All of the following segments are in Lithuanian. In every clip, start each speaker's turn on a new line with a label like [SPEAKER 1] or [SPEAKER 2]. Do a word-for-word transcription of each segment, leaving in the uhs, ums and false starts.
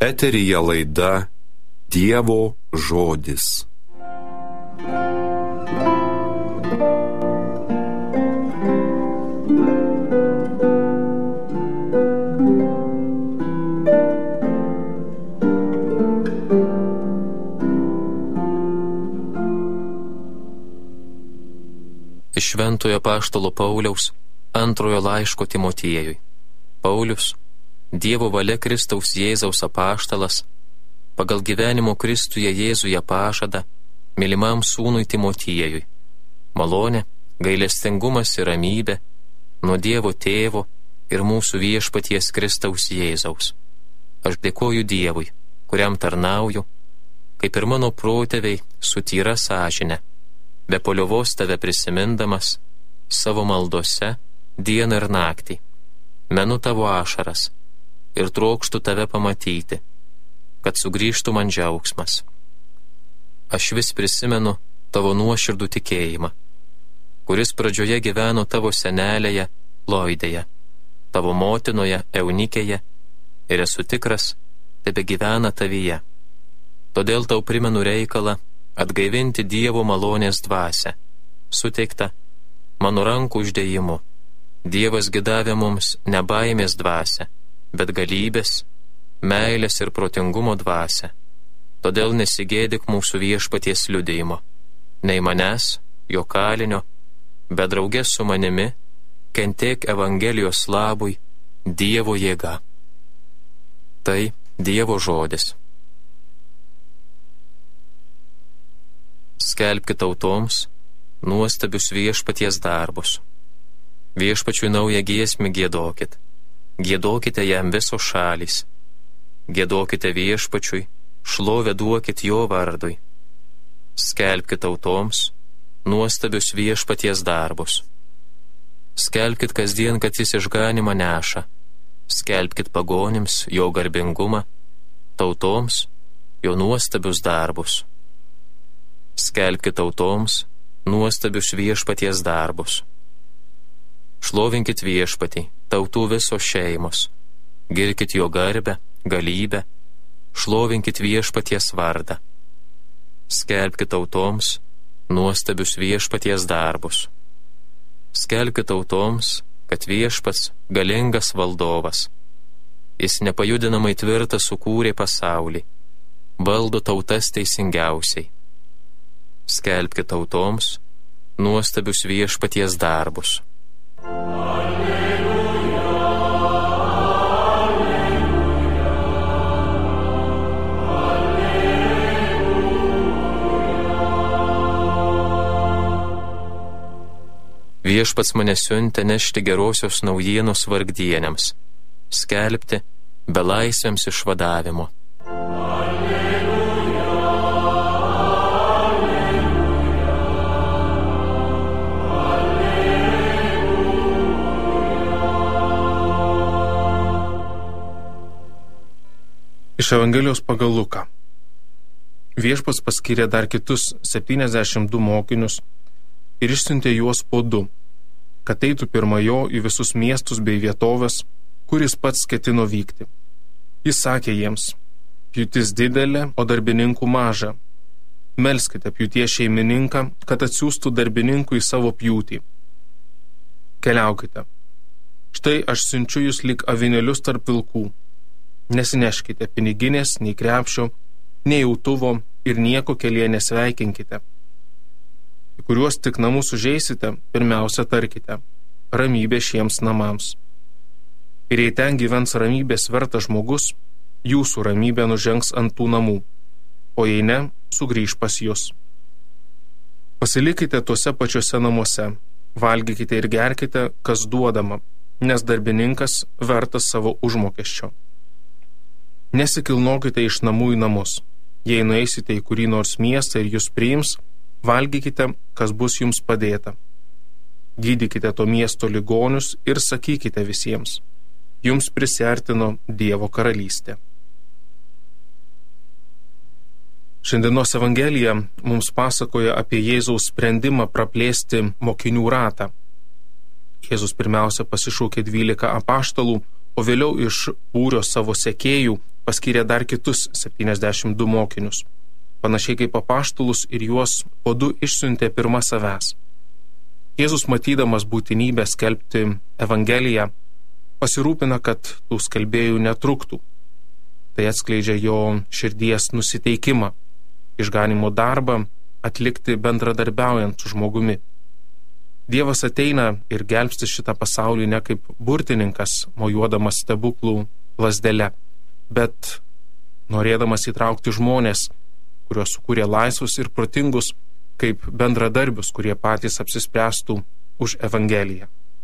[SPEAKER 1] Eteryje laida Dievo žodis.
[SPEAKER 2] Iš Šventojo apaštalo Pauliaus antrojo laiško Timotiejui. Paulius, Dievo valia Kristaus Jėzaus apaštalas, pagal gyvenimo Kristuje Jėzuje pažadą, mylimam sūnui Timotiejui. Malonė, gailestingumas ir ramybė nuo Dievo Tėvo ir mūsų viešpaties Kristaus Jėzaus. Aš dėkoju Dievui, kuriam tarnauju, kaip ir mano protėviai su tyra sąžine, be paliovos tave prisimindamas, savo maldose, dieną ir naktį. Menu tavo ašaras ir trokštu tave pamatyti, kad sugrįžtų man džiaugsmas. Aš vis prisimenu tavo nuoširdų tikėjimą, kuris pradžioje gyveno tavo senelėje Loidėje, tavo motinoje Eunikėje, ir esu tikras, tebe gyvena tavyje. Todėl tau primenu reikalą atgaivinti Dievo malonės dvasią, suteikta mano rankų uždėjimu. Dievas gi davė mums ne baimės dvasią, bet galybės, meilės ir protingumo dvasią. Todėl nesigėdik mūsų viešpaties liudijimo, nei manęs, jo kalinio, bet drauge su manimi kentėk Evangelijos labui Dievo jėga. Tai Dievo žodis. Skelbkit tautoms nuostabius viešpaties darbus. Viešpačiui naują giesmę giedokit. Giedokite jam visos šalys. Giedokite viešpačiui, šlovę duokit jo vardui. Skelbkit tautoms nuostabius viešpaties darbus. Skelbkit kasdien, kad jis išganymą neša. Skelbkit pagonims jo garbingumą, tautoms jo nuostabius darbus. Skelbkit tautoms nuostabius viešpaties darbus. Šlovinkit viešpatį, tautų visos šeimos. Girkit jo garbę, galybę. Šlovinkit viešpaties vardą. Skelbkit tautoms nuostabius viešpaties darbus. Skelbkit tautoms, kad viešpats galingas valdovas. Jis nepajudinamai tvirtas sukūrė pasaulį. Valdo tautas teisingiausiai. Skelbkit tautoms nuostabius viešpaties darbus. Alleluja, alleluja. Viešpats mane siuntė nešti gerosios naujienos vargdieniams, skelbti belaisviams išvadavimo.
[SPEAKER 3] Iš Evangelijos pagal Luką. Viešpats paskyrė dar kitus septyniasdešimt du mokinius ir išsiuntė juos po du, kad eitų pirma jo į visus miestus bei vietovės, kur jis pats ketino vykti. Jis sakė jiems: pjūtis didelė, o darbininkų maža. Melskite pjūties šeimininką, kad atsiųstų darbininkų į savo pjūtį. Keliaukite. Štai aš siunčiu jūs lyg avinėlius tarp vilkų. Nesineškite piniginės, nei krepšio, nei autuvo ir nieko kelyje nesveikinkite. Į kuriuos tik namus užeisite, pirmiausia tarkite: ramybė šiems namams. Ir jei ten gyvens ramybės vertas žmogus, jūsų ramybė nužengs ant tų namų, o jei ne, sugrįž pas jus. Pasilikite tuose pačiuose namuose, valgykite ir gerkite, kas duodama, nes darbininkas vertas savo užmokesčio. Nesikilnokite iš namų į namus. Jei nueisite į kurį nors miestą ir jūs priims, valgykite, kas bus jums padėta. Gydykite to miesto ligonius ir sakykite visiems: jums prisiartino Dievo karalystė. Šiandienos Evangelija mums pasakoja apie Jėzaus sprendimą praplėsti mokinių ratą. Jėzus pirmiausia pasišaukė dvylika apaštalų, o vėliau iš būrio savo sekėjų paskyrė dar kitus septyniasdešimt du mokinius, panašiai kaip apaštalus, ir juos po du išsiuntė pirma savęs. Jėzus, matydamas būtinybę skelbti Evangeliją, pasirūpina, kad tų skelbėjų netruktų. Tai atskleidžia jo širdies nusiteikimą, išganimo darbą atlikti bendradarbiaujant su žmogumi. Dievas ateina ir gelbsti šitą pasaulį ne kaip burtininkas, mojuodamas stebuklų lazdele, bet norėdamas įtraukti žmonės, kuriuos sukūrė laisvus ir protingus, kaip bendradarbius, kurie patys apsispręstų už Evangeliją.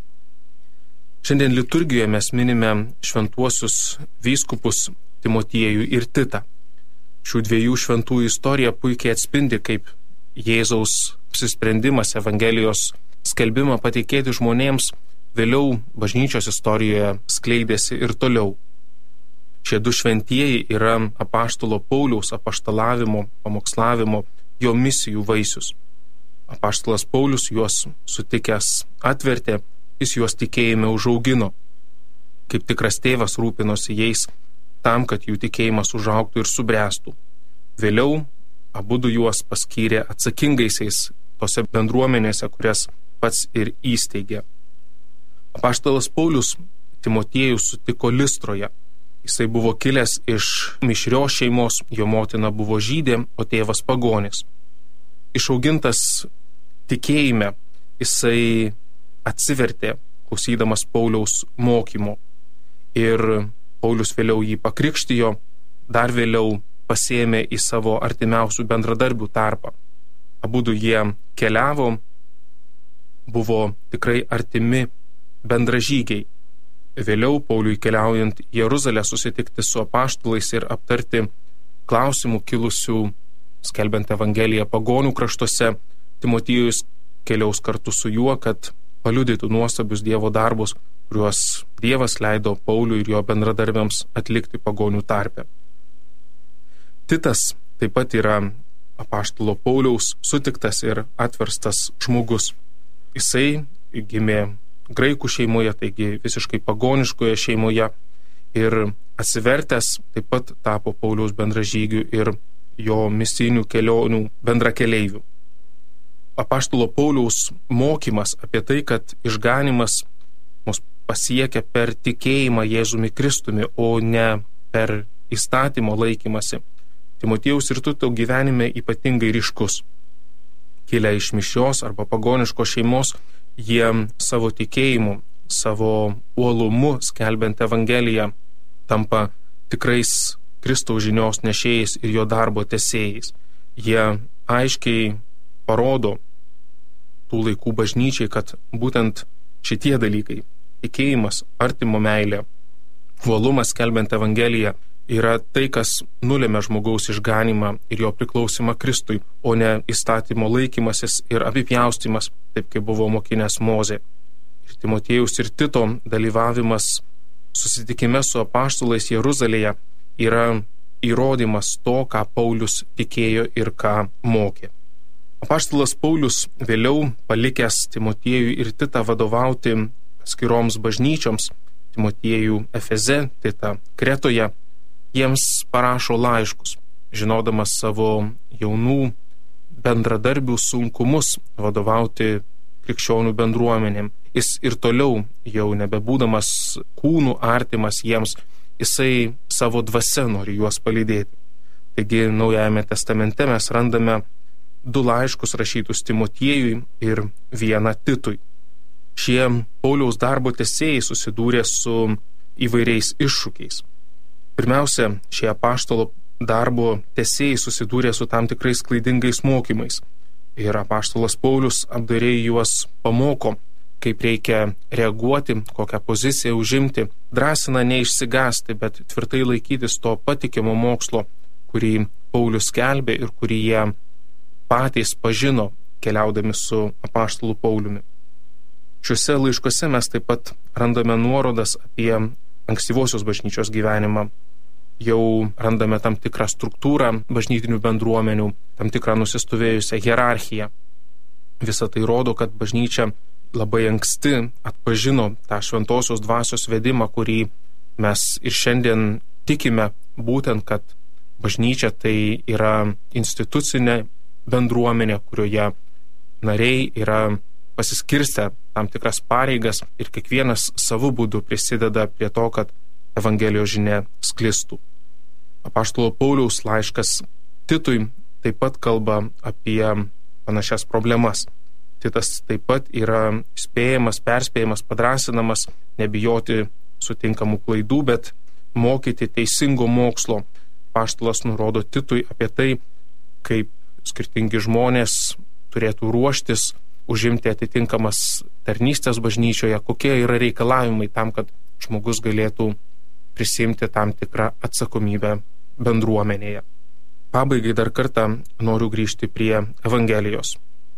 [SPEAKER 3] Šiandien liturgijoje mes minime šventuosius vyskupus Timotiejų ir Titą. Šių dviejų šventųjų istorija puikiai atspindi, kaip Jėzaus apsisprendimas Evangelijos skelbimą patikėti žmonėms vėliau bažnyčios istorijoje skleidėsi ir toliau. Šie du šventieji yra apaštalo Pauliaus apaštalavimo, pamokslavimo, jo misijų vaisius. Apaštalas Paulius juos sutikęs atvertė, jis juos tikėjime užaugino. Kaip tikras tėvas rūpinosi jais tam, kad jų tikėjimas užaugtų ir subręstų. Vėliau abudu juos paskyrė atsakingaisiais tose bendruomenėse, kurias pats ir įsteigė. Apaštalas Paulius Timotiejų sutiko Listroje. Jisai buvo kilęs iš mišrios šeimos, jo motina buvo žydė, o tėvas pagonis. Išaugintas tikėjime, jisai atsivertė, klausydamas Pauliaus mokymo. Ir Paulius vėliau jį pakrikštijo, dar vėliau pasėmė į savo artimiausių bendradarbių tarpą. Abudu jie keliavo, buvo tikrai artimi bendražygiai. Vėliau Pauliui keliaujant į Jeruzalę susitikti su apaštalais ir aptarti klausimų kilusių, skelbiant Evangeliją pagonių kraštuose, Timotiejus keliaus kartu su juo, kad paliudytų nuostabius Dievo darbus, kuriuos Dievas leido Pauliui ir jo bendradarbiams atlikti pagonių tarpe. Titas taip pat yra apaštalo Pauliaus sutiktas ir atverstas žmogus. Jisai gimė graikų šeimoje, taigi visiškai pagoniškoje šeimoje, ir atsivertęs taip pat tapo Pauliaus bendražygių ir jo misijinių kelionių bendrakeleivių. Apaštalo Pauliaus mokymas apie tai, kad išganimas mus pasiekia per tikėjimą Jėzumi Kristumi, o ne per įstatymo laikymasi, Timotiejaus ir Tito gyvenime ypatingai ryškus. Kilę iš mišrios arba pagoniškos šeimos, jie savo tikėjimu, savo uolumu skelbiant Evangeliją tampa tikrais Kristaus žinios nešėjais ir jo darbo tęsėjais. Jie aiškiai parodo tų laikų bažnyčiai, kad būtent šitie dalykai - tikėjimas, artimo meilė, uolumas skelbiant Evangeliją yra tai, kas nulėmė žmogaus išganimą ir jo priklausimą Kristui, o ne įstatymo laikymasis ir apipjaustymas, taip kaip buvo mokinęs Mozė. Ir Timotiejaus ir Tito dalyvavimas susitikime su apaštalais Jeruzalėje yra įrodymas to, ką Paulius tikėjo ir ką mokė. Apaštalas Paulius vėliau, palikęs Timotiejų ir Titą vadovauti atskiroms bažnyčioms, Timotiejų Efeze, Titą Kretoje, jiems parašo laiškus, žinodamas savo jaunų bendradarbių sunkumus vadovauti krikščionių bendruomenėm. Jis ir toliau, jau nebebūdamas kūnų artimas jiems, jisai savo dvasia nori juos palydėti. Taigi Naujajame testamente mes randame du laiškus rašytus Timotiejui ir vieną Titui. Šie Pauliaus darbo tęsėjai susidūrė su įvairiais iššūkiais. Pirmiausia, šie apaštalo darbo tęsėjai susidūrė su tam tikrais klaidingais mokymais. Ir apaštalas Paulius apdairiai juos pamoko, kaip reikia reaguoti, kokią poziciją užimti, drąsina neišsigąsti, bet tvirtai laikytis to patikimo mokslo, kurį Paulius skelbė ir kurį jie patys pažino, keliaudami su apaštalu Pauliumi. Šiuose laiškuose mes taip pat randame nuorodas apie ankstyvosios bažnyčios gyvenimą. Jau randame tam tikrą struktūrą bažnytinių bendruomenių, tam tikrą nusistovėjusią hierarchiją. Visa tai rodo, kad bažnyčia labai anksti atpažino tą šventosios dvasios vedimą, kurį mes ir šiandien tikime būtent, kad bažnyčia tai yra institucinė bendruomenė, kurioje nariai yra pasiskirstę tam tikras pareigas ir kiekvienas savo būdu prisideda prie to, kad Evangelijos žinia sklistų. Apaštalo Pauliaus laiškas Titui taip pat kalba apie panašias problemas. Titas taip pat yra spėjamas, perspėjamas, padrasinamas nebijoti sutinkamų klaidų, bet mokyti teisingo mokslo. Apaštalas nurodo Titui apie tai, kaip skirtingi žmonės turėtų ruoštis, užimti atitinkamas tarnystės bažnyčioje, kokie yra reikalavimai tam, kad žmogus galėtų prisimti tam tikrą atsakomybę bendruomenėje. Pabaigai dar kartą noriu grįžti prie Evangelijos.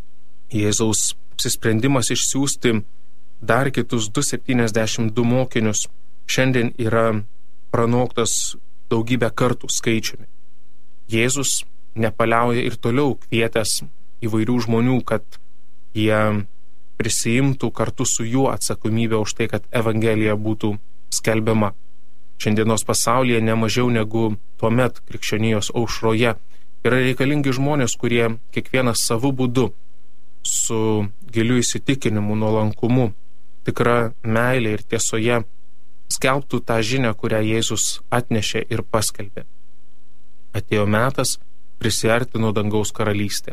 [SPEAKER 3] Jėzaus apsisprendimas išsiųsti dar kitus du šimtus septyniasdešimt du mokinius šiandien yra pranoktas daugybę kartų skaičiumi. Jėzus nepaliauja ir toliau kvietęs įvairių žmonių, kad jie prisiimtų kartu su juo atsakomybę už tai, kad Evangelija būtų skelbiama. Šiandienos pasaulyje nemažiau negu tuomet krikščionijos aušroje yra reikalingi žmonės, kurie kiekvienas savo būdu, su giliu įsitikinimu, nuolankumu, tikra meilė ir tiesoje skelbtų tą žinią, kurią Jėzus atnešė ir paskelbė. Atėjo metas, prisiartino dangaus karalystė.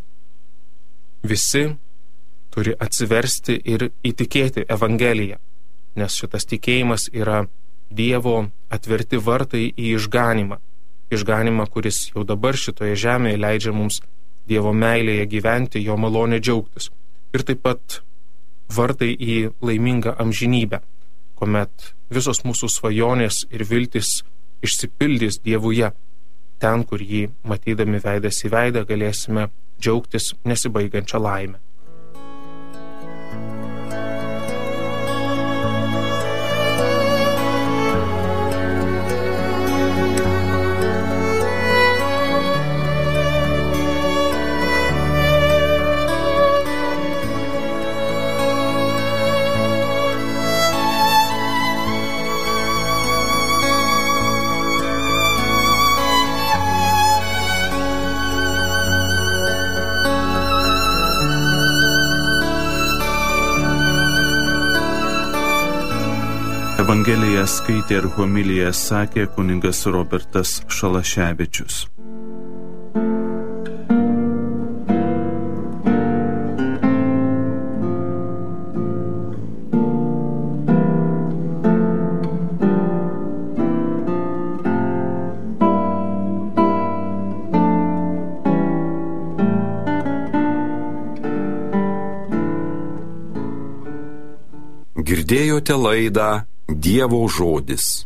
[SPEAKER 3] Visi turi atsiversti ir įtikėti Evangeliją, nes šitas tikėjimas yra Dievo atverti vartai į išganimą. Išganimą, kuris jau dabar šitoje žemėje leidžia mums Dievo meilėje gyventi, jo malonę džiaugtis. Ir taip pat vartai į laimingą amžinybę, kuomet visos mūsų svajonės ir viltis išsipildys Dievuje. Ten, kur jį matydami veidas į veidą galėsime džiaugtis nesibaigiančią laimę.
[SPEAKER 4] Evangeliją skaitė ir homiliją sakė kunigas Robertas Šalaševičius.
[SPEAKER 1] Girdėjote laidą Dievo žodis.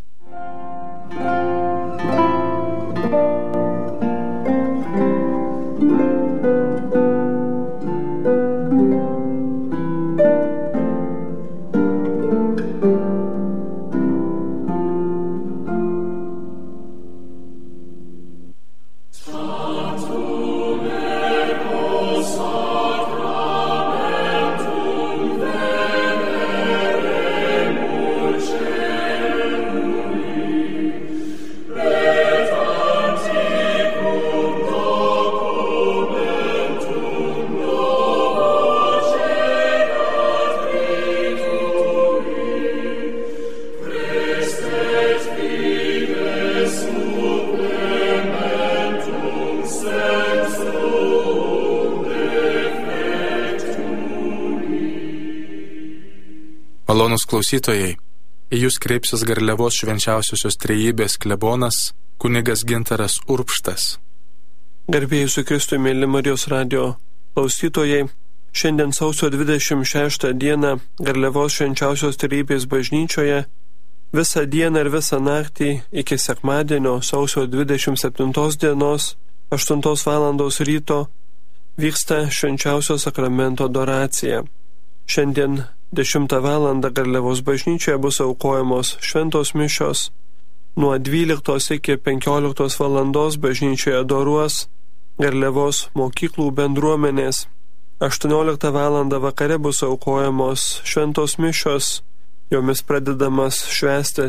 [SPEAKER 5] Malonūs klausytojai, į jūs kreipsis Garliavos švenčiausiosios trejybės klebonas kunigas Gintaras Urbštas.
[SPEAKER 6] Garbė Jėzui Kristui, mėly Marijos radijo klausytojai, šiandien sausio dvidešimt šeštą dieną Garliavos švenčiausios trejybės bažnyčioje visą dieną ir visą naktį iki sekmadienio sausio dvidešimt septintos dienos aštuntos valandos ryto vyksta švenčiausio sakramento adoracija. Šiandien dešimtą valandą Garliavos bažnyčioje bus aukojamos šventos mišios. Nuo dvyliktos iki penkioliktos valandos bažnyčioje adoruos Garliavos mokyklų bendruomenės. aštuonioliktą valandą vakare bus aukojamos šventos mišios, jomis pradedamas švęsti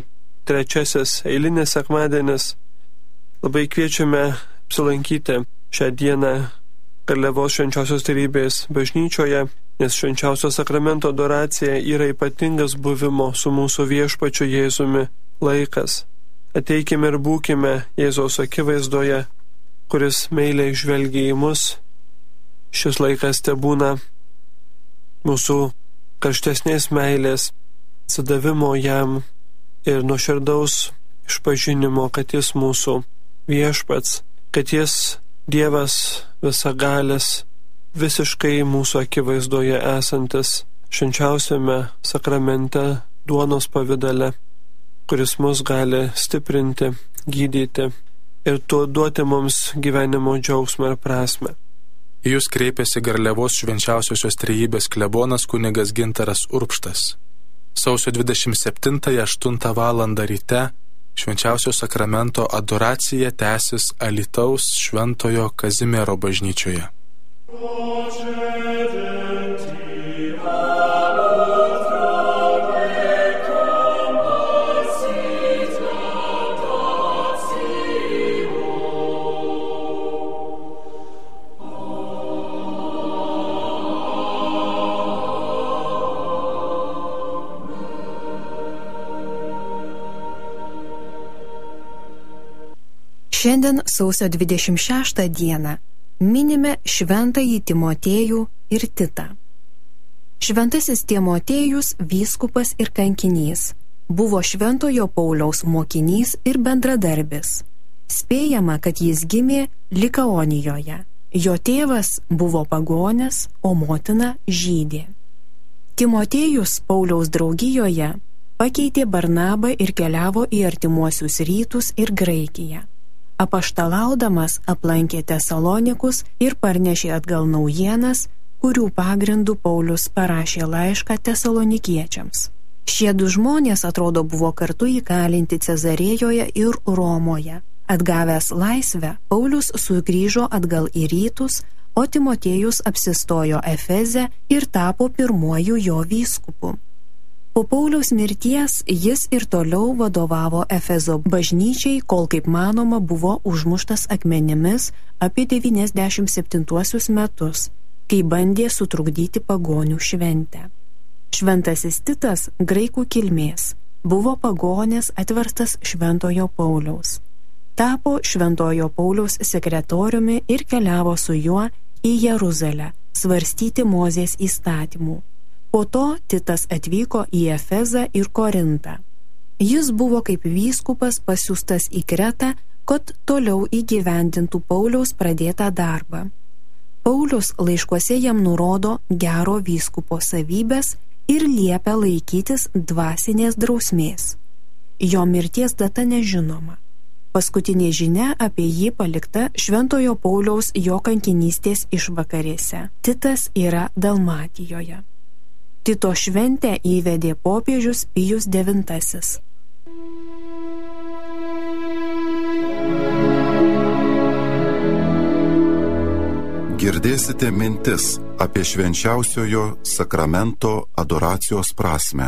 [SPEAKER 6] trečiasis eilinis sekmadienis. Labai kviečiame apsilankyti šią dieną Garliavos švenčiausios trejybės bažnyčioje, nes švenčiausio sakramento adoracija yra ypatingas buvimo su mūsų viešpačiu Jėzumi laikas. Ateikime ir būkime Jėzaus akivaizdoje, kuris meiliai žvelgia į mus. Šis laikas te būna mūsų karštesnės meilės, atsidavimo jam ir nuoširdaus išpažinimo, kad jis mūsų viešpats, kad jis Dievas visagalis, visiškai mūsų akivaizdoje esantis švenčiausiame sakramente duonos pavidale, kuris mus gali stiprinti, gydyti ir tuo duoti mums gyvenimo džiaugsmą ir prasmę.
[SPEAKER 5] Į jūs kreipėsi Garliavos švenčiausiosios trejybės klebonas kunigas Gintaras Urbštas. Sausio dvidešimt septintąją aštuntą valandą ryte švenčiausio sakramento adoracija tęsis Alytaus Šventojo Kazimiero bažnyčioje.
[SPEAKER 7] Šiandien sausio dvidešimt šeštą dieną minime šventąjį Timotiejų ir Titą. Šventasis Timotiejus, vyskupas ir kankinys, buvo šventojo Pauliaus mokinys ir bendradarbis. Spėjama, kad jis gimė Likaonijoje. Jo tėvas buvo pagonis, o motina žydė. Timotiejus Pauliaus draugijoje pakeitė Barnabą ir keliavo į artimuosius rytus ir Graikiją. Apaštalaudamas aplankė Tesalonikus ir parnešė atgal naujienas, kurių pagrindų Paulius parašė laišką tesalonikiečiams. Šie du žmonės, atrodo, buvo kartu įkalinti Cezarėjoje ir Romoje. Atgavęs laisvę, Paulius sugrįžo atgal į rytus, o Timotiejus apsistojo Efeze ir tapo pirmuoju jo vyskupu. Po Pauliaus mirties jis ir toliau vadovavo Efezo bažnyčiai, kol, kaip manoma, buvo užmuštas akmenimis apie devyniasdešimt septintuosius metus, kai bandė sutrukdyti pagonių šventę. Šventasis Titas, graikų kilmės, buvo pagonis atverstas šventojo Pauliaus. Tapo šventojo Pauliaus sekretoriumi ir keliavo su juo į Jeruzalę svarstyti Mozės įstatymų. Po to Titas atvyko į Efezą ir Korintą. Jis buvo kaip vyskupas pasiųstas į Kretą, kad toliau įgyvendintų Pauliaus pradėtą darbą. Paulius laiškuose jam nurodo gero vyskupo savybės ir liepia laikytis dvasinės drausmės. Jo mirties data nežinoma. Paskutinė žinia apie jį palikta šventojo Pauliaus jo kankinystės išvakarėse. Titas yra Dalmatijoje. Tito šventę įvedė popiežius Pijus devintasis.
[SPEAKER 1] Girdėsite mintis apie švenčiausiojo sakramento adoracijos prasmę.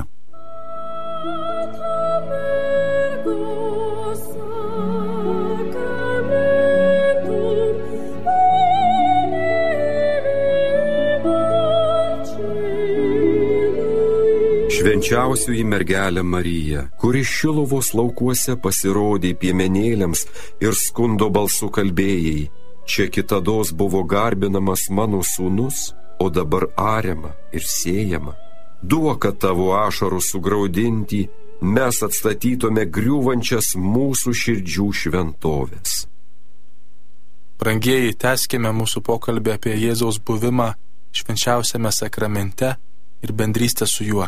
[SPEAKER 1] Švenčiausioji mergelė Marija, kuri Šiluvos laukuose pasirodė piemenėliams ir skundo balsu kalbėjai, čia kitados buvo garbinamas mano sūnus, o dabar ariama ir siejama. Duok, kad tavo ašarų sugraudinti, mes atstatytume griūvančias mūsų širdžių šventovės.
[SPEAKER 5] Brangieji, tęskime mūsų pokalbį apie Jėzaus buvimą švenčiausiame sakramente ir bendrystę su juo.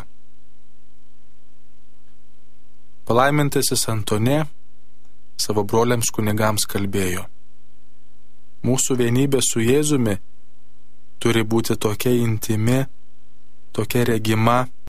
[SPEAKER 5] Palaimintasis Antonė savo broliams kunigams kalbėjo: mūsų vienybė su Jėzumi turi būti tokia intimi, tokia regima